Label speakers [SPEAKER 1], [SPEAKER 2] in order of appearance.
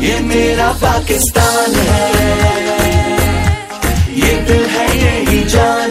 [SPEAKER 1] ये मेरा पाकिस्तान है, ये दिल है यही जान